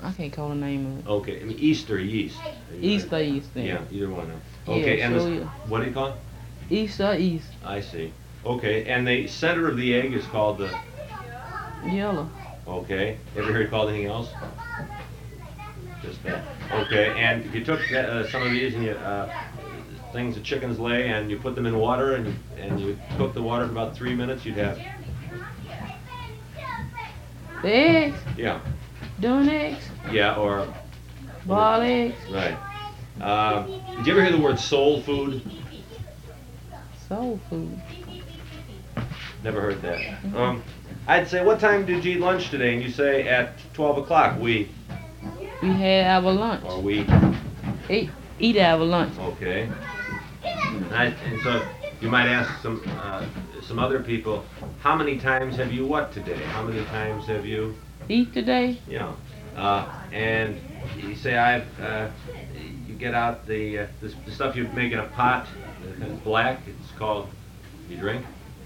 I can't call the name of it. Okay, I mean East or yeast? East. Yeah, either one. Okay, Yeah, and sure, this, yeah. what do you call it? East. I see. Okay, and the center of the egg is called the. Yellow. Okay. Ever heard it called anything else? Just that. Okay, and if you took some of these and you things that chickens lay and you put them in water and you cook the water for about 3 minutes, you'd have. The eggs. Yeah. Done eggs. Yeah, or. Boiled eggs. Right. Did you ever hear the word soul food? Soul food. Never heard that. I'd say, what time did you eat lunch today? And you say, at 12 o'clock. We had our lunch. Or we. Eat our lunch. Okay. And so you might ask some other people, how many times have you what today? How many times have you? Eat today? Yeah. And you say, you get out the stuff you make in a pot, it's black, it's called, you drink?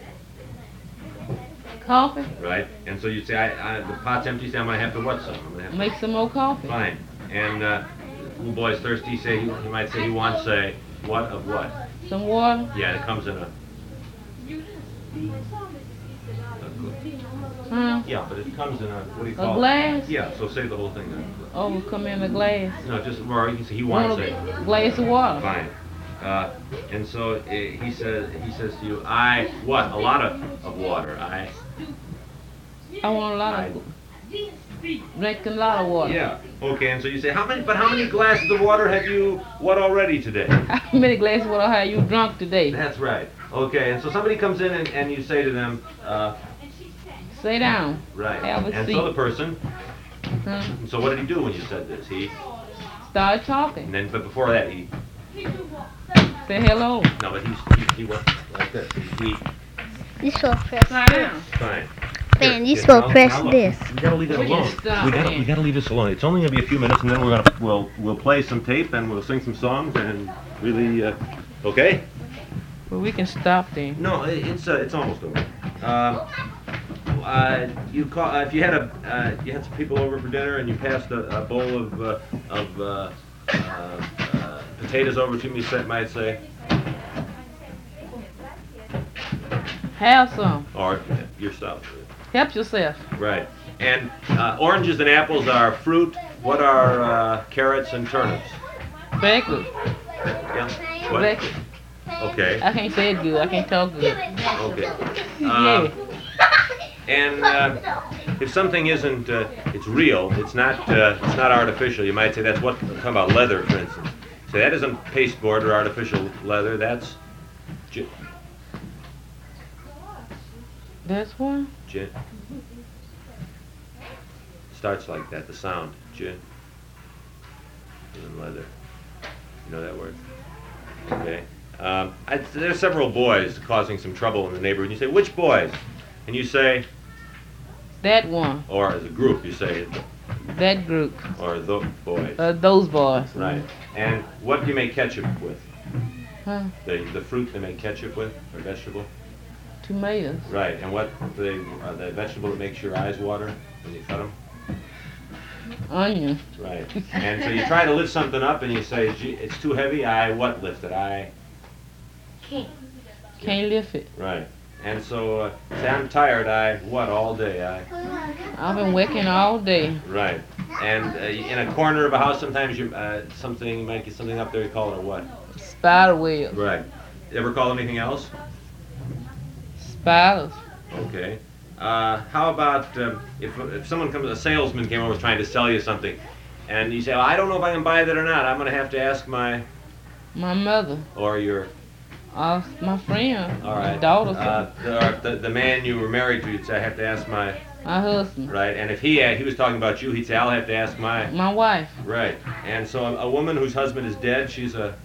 Coffee? Right. And so you say, the pot's empty, say, I'm going to have to what some? I'm gonna have to make some more coffee. Fine. And little boy's thirsty, he might say he wants what of what? Some water? Yeah, it comes in a yeah, but it comes in a, what do you call it? A glass? Yeah, so say the whole thing then. Oh, come in a glass? No, just, or you can say he wants a glass of water. Fine. And so he says to you, I what? A lot of water. I want a lot of drink a lot of water. Yeah. Okay, and so you say, how many glasses of water have you what already today? How many glasses of water have you drunk today? That's right. Okay, and so somebody comes in and you say to them, sit down. Right. Have a and seat. So the person. So what did he do when you said this? He started talking. And then, but before that, he said hello. No, but he went like this. You supposed to press this. Fine. Fan, you supposed to press this. We gotta leave it alone. We gotta leave this alone. It's only gonna be a few minutes, and then we'll play some tape and we'll sing some songs and really okay. Well, we can stop then. No, it's almost over. You call if you had you had some people over for dinner and you passed a bowl of potatoes over to me, you might say. Have some. Or yourself. Help yourself. Right. And oranges and apples are fruit. What are carrots and turnips? Vegetables. Yeah. What? Vegetables. Okay. I can't say it good. I can't talk good. Okay. Yeah. And if something isn't, it's real. It's not artificial. You might say that's what. Talk about leather, for instance. So that isn't pasteboard or artificial leather. That's. That's one. Starts like that. The sound. And leather. You know that word. Okay. There's several boys causing some trouble in the neighborhood. You say, which boys? And you say, that one. Or as a group, you say, that group. Or the boys. Those boys. Right. And what do you make ketchup with? Huh? The fruit they make ketchup with, or vegetable? Tomatoes. Right. And what the vegetable that makes your eyes water when you cut them? Onion. Right. And so you try to lift something up and you say, it's too heavy, I what lift it? I can't lift it. Right. And so, say I'm tired, I what all day? I've been working all day. Right. And in a corner of a house, sometimes you might get something up there, you call it a what? Spider web. Right. You ever call it anything else? Spiders. Okay. How about if someone comes, a salesman came over trying to sell you something, and you say, well, I don't know if I can buy that or not. I'm going to have to ask my mother. Or your... my friend. All right. My daughter. The man you were married to, you'd say, I have to ask my husband. Right. And if he was talking about you, he'd say, I'll have to ask my wife. Right. And so a woman whose husband is dead, she's a...